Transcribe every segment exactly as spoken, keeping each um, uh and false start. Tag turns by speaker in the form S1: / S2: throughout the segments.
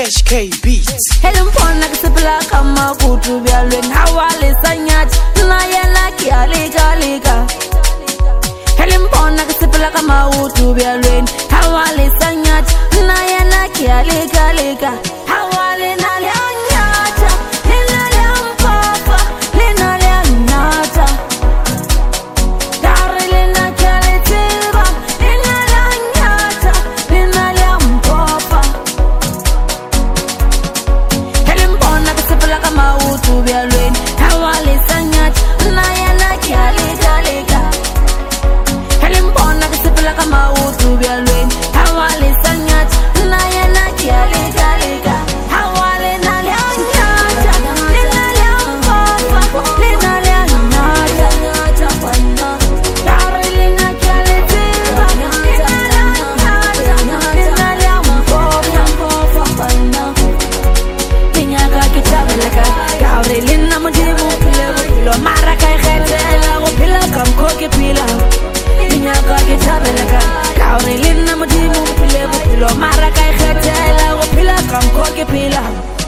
S1: H K Beats.
S2: Helum pona kusipla kama kutu byalwen hawale sanyat na yana kialika lika. Helum pona kusipla kama kutu byalwen hawale sanyat na yana kialika lika. Hawale na nyata lina mpapa lina nyata. Dari lina kialitiba lina nyata lina mpapa. Kama utu byalwen hawale sanyat na yana kialika lika. Helimpona kusipila kama utu byalwen hawale sanyat na yana kialika lika. Hawale na nyata lina mpapa lina nyata. Dari lina kialitiba lina nyata lina mpapa. Tinyaka kitabelaka Kaure lina mujibu pile pilo mara kai khetela go pila kam ko ke pila. Tinyaka kitabelaka Kaure lina mujibu pile pilo mara kai khetela go pila kam ko ke pila.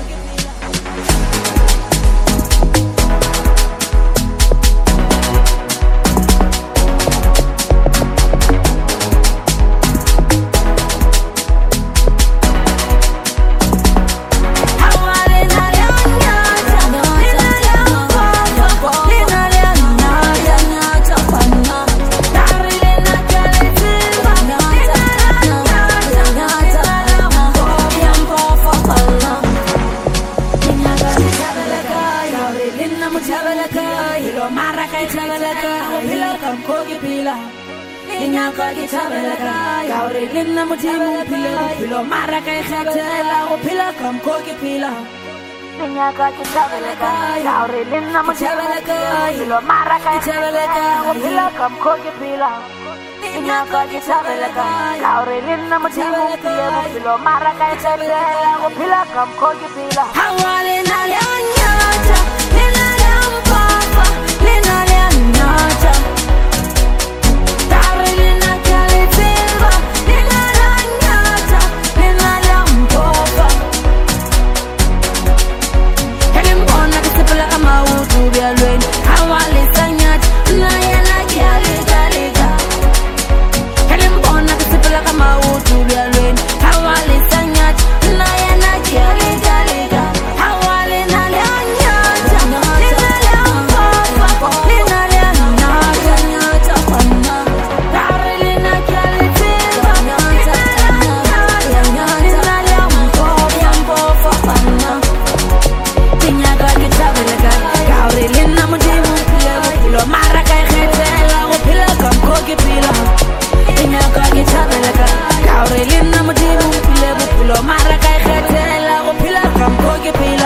S2: Mara kai chabalaka, pila kam kogi pila. Inya kogi chabalaka, kaure lina mujimu pila pilo. Mara kai khetela, pila kam kogi pila. Inya kogi chabalaka, kaure lina mujimu pila. Mara kai chabalaka, pila kam kogi pila. Inya kogi chabalaka, kaure lina mujimu pila. Mara kai khetela, pila kam kogi pila. Hawale na nyata, lina mpapa. Lina nyata Dari lina kialitiba lina nyata lina mpapa. Helimpona kusipila kama utu byalwen hawale sanyat na yana kialika lika. Helimpona kusipila kama utu byalwen hawale sanyat na yana kialika lika. Hawale na nyata lina mpapa lina nyata. Dari lina kialitiba lina nyata lina mpapa. Tinyaka kitabelaka Kaure lina mujimu pile pilo. Mara kai khetela go pila kam kogi pila. Tinyaka kitabelaka Kaure lina mujimu pile pilo. Mara kai khetela go pila kam kogi pila.